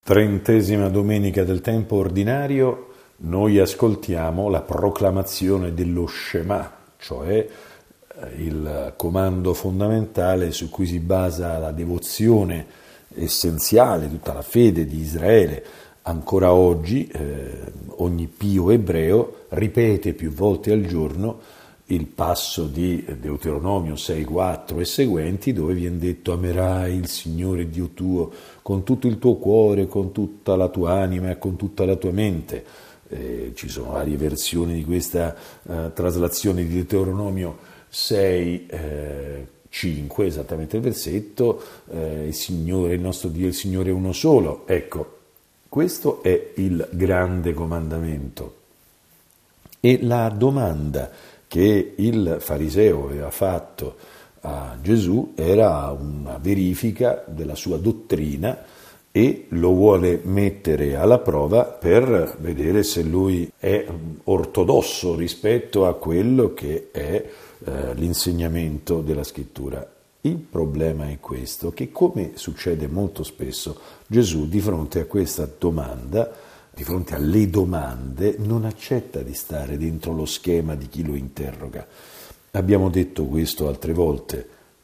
30ª domenica del tempo ordinario, noi ascoltiamo la proclamazione dello Shema, cioè il comando fondamentale su cui si basa la devozione essenziale, tutta la fede di Israele. Ancora oggi ogni pio ebreo ripete più volte al giorno il passo di Deuteronomio 6,4 e seguenti, dove viene detto: amerai il Signore Dio tuo con tutto il tuo cuore, con tutta la tua anima e con tutta la tua mente. Ci sono varie versioni di questa traslazione di Deuteronomio 6,5, esattamente il versetto, il Signore, il nostro Dio, il Signore è uno solo. Ecco, questo è il grande comandamento. E la domanda che il fariseo aveva fatto a Gesù era una verifica della sua dottrina e lo vuole mettere alla prova per vedere se lui è ortodosso rispetto a quello che è l'insegnamento della Scrittura. Il problema è questo, che come succede molto spesso, Gesù di fronte a questa domanda, di fronte alle domande, non accetta di stare dentro lo schema di chi lo interroga. Abbiamo detto questo altre volte,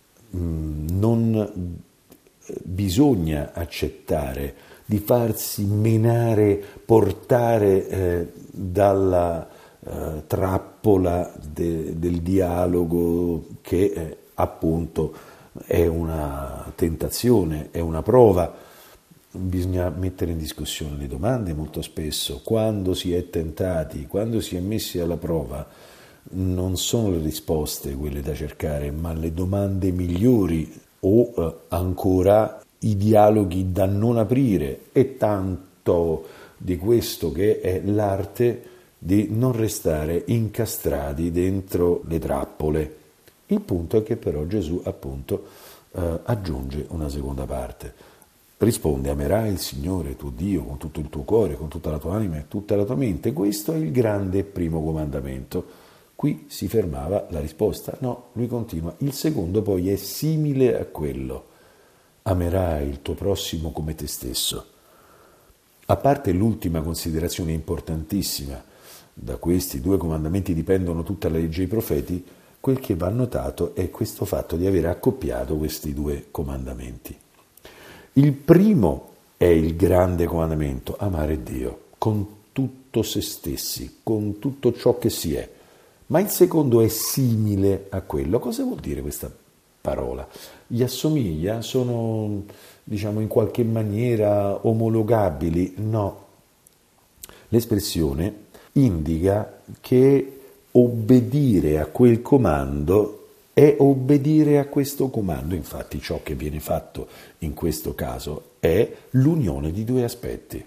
non bisogna accettare di farsi menare, portare dalla trappola del dialogo che appunto è una tentazione, è una prova. Bisogna mettere in discussione le domande molto spesso. Quando si è tentati, quando si è messi alla prova, non sono le risposte quelle da cercare, ma le domande migliori o ancora i dialoghi da non aprire. E tanto di questo che è l'arte di non restare incastrati dentro le trappole. Il punto è che però Gesù appunto aggiunge una seconda parte. Risponde: amerai il Signore tuo Dio con tutto il tuo cuore, con tutta la tua anima e tutta la tua mente. Questo è il grande primo comandamento. Qui si fermava la risposta. No, lui continua. Il secondo poi è simile a quello. Amerai il tuo prossimo come te stesso. A parte l'ultima considerazione importantissima, da questi due comandamenti dipendono tutta la legge e i profeti, quel che va notato è questo fatto di aver accoppiato questi due comandamenti. Il primo è il grande comandamento, amare Dio con tutto se stessi, con tutto ciò che si è. Ma il secondo è simile a quello. Cosa vuol dire questa parola? Gli assomiglia? Sono, in qualche maniera omologabili? No. L'espressione indica che obbedire a quel comando è obbedire a questo comando. Infatti ciò che viene fatto in questo caso è l'unione di due aspetti.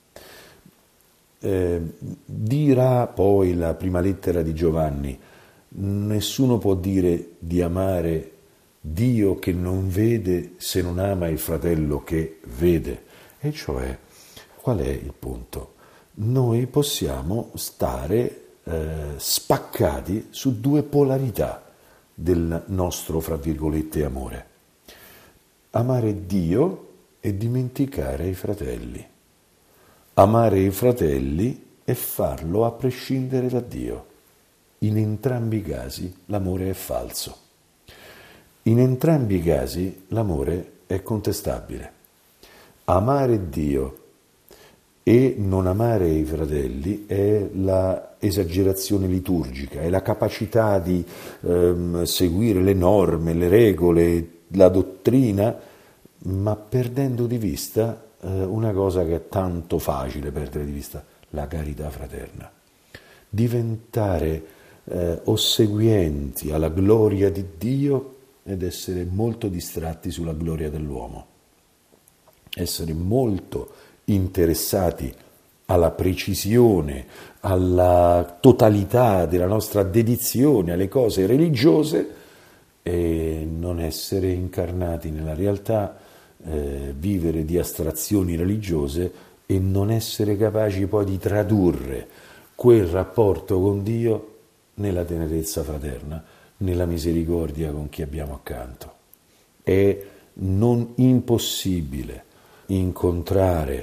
Dirà poi la prima lettera di Giovanni: nessuno può dire di amare Dio che non vede se non ama il fratello che vede. E cioè, qual è il punto? Noi possiamo stare spaccati su due polarità del nostro, fra virgolette, amore. Amare Dio e dimenticare i fratelli. Amare i fratelli e farlo a prescindere da Dio. In entrambi i casi l'amore è falso. In entrambi i casi l'amore è contestabile. Amare Dio e non amare i fratelli è la esagerazione liturgica, è la capacità di seguire le norme, le regole, la dottrina, ma perdendo di vista una cosa che è tanto facile perdere di vista: la carità fraterna. Diventare ossequienti alla gloria di Dio ed essere molto distratti sulla gloria dell'uomo. Essere molto interessati alla precisione, alla totalità della nostra dedizione alle cose religiose e non essere incarnati nella realtà, vivere di astrazioni religiose e non essere capaci poi di tradurre quel rapporto con Dio nella tenerezza fraterna, nella misericordia con chi abbiamo accanto. È non impossibile incontrare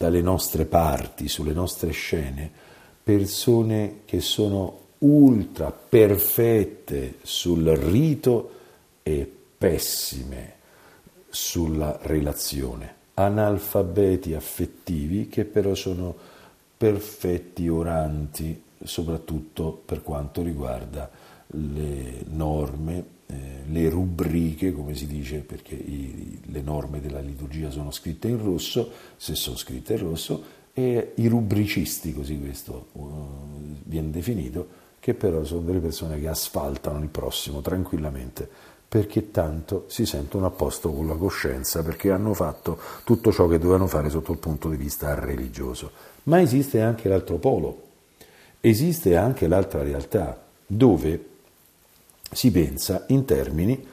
dalle nostre parti, sulle nostre scene, persone che sono ultra perfette sul rito e pessime sulla relazione, analfabeti affettivi che però sono perfetti oranti, soprattutto per quanto riguarda le norme, le rubriche, come si dice, perché le norme della liturgia sono scritte in rosso, se sono scritte in rosso, e i rubricisti, così questo viene definito, che però sono delle persone che asfaltano il prossimo tranquillamente, perché tanto si sentono a posto con la coscienza, perché hanno fatto tutto ciò che dovevano fare sotto il punto di vista religioso. Ma esiste anche l'altro polo, esiste anche l'altra realtà, dove si pensa in termini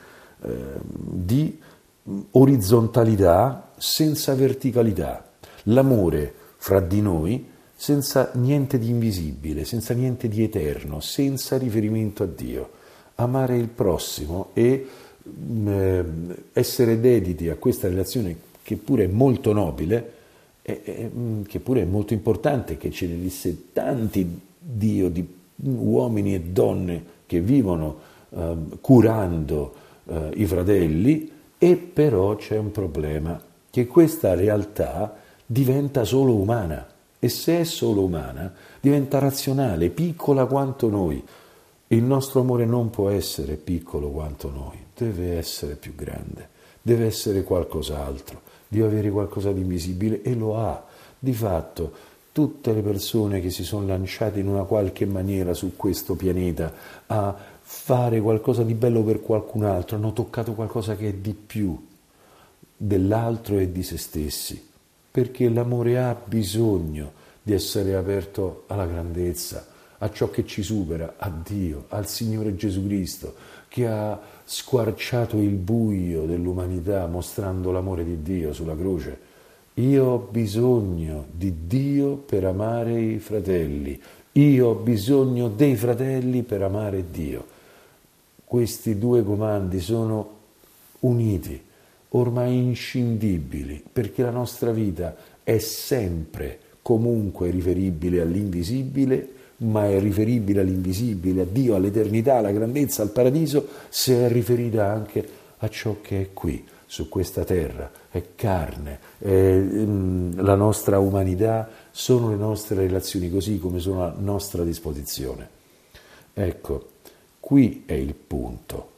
di orizzontalità senza verticalità, l'amore fra di noi senza niente di invisibile, senza niente di eterno, senza riferimento a Dio. Amare il prossimo e essere dediti a questa relazione che pure è molto nobile, che pure è molto importante, che ce ne disse tanti Dio di uomini e donne che vivono curando i fratelli, e però c'è un problema, che questa realtà diventa solo umana, e se è solo umana diventa razionale, piccola quanto noi. Il nostro amore non può essere piccolo quanto noi, deve essere più grande, deve essere qualcos'altro, deve avere qualcosa di invisibile, e lo ha. Di fatto, tutte le persone che si sono lanciate in una qualche maniera su questo pianeta a fare qualcosa di bello per qualcun altro hanno toccato qualcosa che è di più dell'altro e di se stessi, perché l'amore ha bisogno di essere aperto alla grandezza, a ciò che ci supera, a Dio, al Signore Gesù Cristo, che ha squarciato il buio dell'umanità mostrando l'amore di Dio sulla croce. Io ho bisogno di Dio per amare i fratelli, io ho bisogno dei fratelli per amare Dio. Questi due comandi sono uniti, ormai inscindibili, perché la nostra vita è sempre, comunque riferibile all'invisibile, ma è riferibile all'invisibile, a Dio, all'eternità, alla grandezza, al paradiso, se è riferita anche a ciò che è qui, su questa terra, è carne, è la nostra umanità, sono le nostre relazioni, così come sono a nostra disposizione. Ecco, qui è il punto.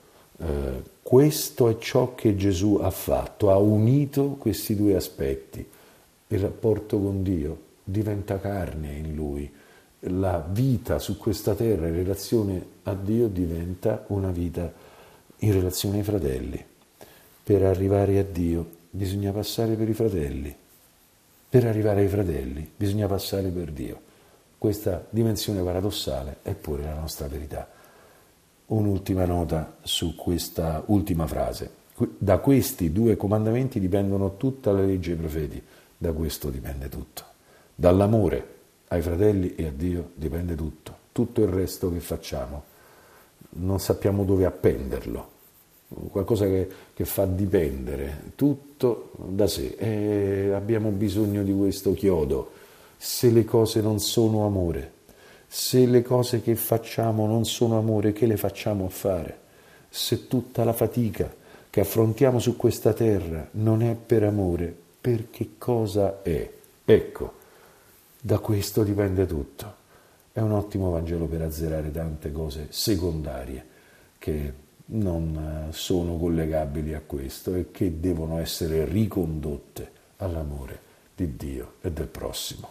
Questo è ciò che Gesù ha fatto, ha unito questi due aspetti. Il rapporto con Dio diventa carne in lui, la vita su questa terra in relazione a Dio diventa una vita in relazione ai fratelli. Per arrivare a Dio bisogna passare per i fratelli, per arrivare ai fratelli bisogna passare per Dio. Questa dimensione paradossale è pure la nostra verità. Un'ultima nota su questa ultima frase. Da questi due comandamenti dipendono tutta la legge e i profeti, da questo dipende tutto. Dall'amore ai fratelli e a Dio dipende tutto. Tutto il resto che facciamo non sappiamo dove appenderlo, qualcosa che fa dipendere tutto da sé, e abbiamo bisogno di questo chiodo. Se le cose non sono amore, se le cose che facciamo non sono amore, che le facciamo a fare? Se tutta la fatica che affrontiamo su questa terra non è per amore, per che cosa è? Ecco, da questo dipende tutto. È un ottimo Vangelo per azzerare tante cose secondarie che non sono collegabili a questo e che devono essere ricondotte all'amore di Dio e del prossimo.